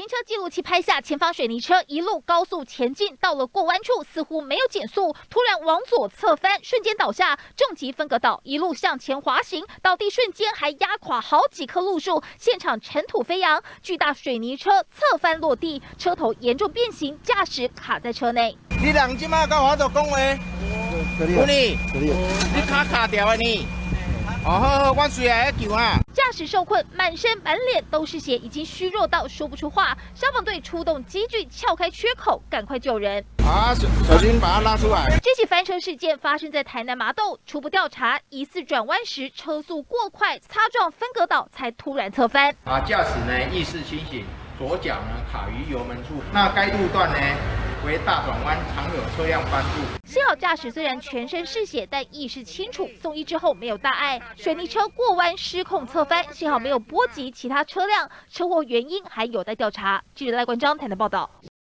车记录器拍下前方水泥车一路高速前进，到了过弯处似乎没有减速，突然往左侧翻，瞬间倒下，重击分隔岛，一路向前滑行，倒地瞬间还压垮好几棵路树，现场尘土飞扬，巨大水泥车侧翻落地，车头严重变形，驾驶卡在车内。 你人即马甲我做讲话，有你卡掉啊你？好，我随来救啊！ 驾驶受困，满身满脸都是血，已经虚弱到说不出话。消防队出动机具撬开缺口，赶快救人。 小心把他拉出来。 这起翻车事件发生在台南麻豆，初步调查，疑似转弯时车速过快，擦撞分隔岛才突然侧翻。 驾驶呢意识清醒，左脚呢卡于油门处。那该路段呢为大转弯，常有车辆翻覆。 幸好驾驶虽然全身是血，但意识清楚，送医之后没有大碍。水泥车过弯失控侧翻，幸好没有波及其他车辆，车祸原因还有待调查。记者赖冠章台南报道。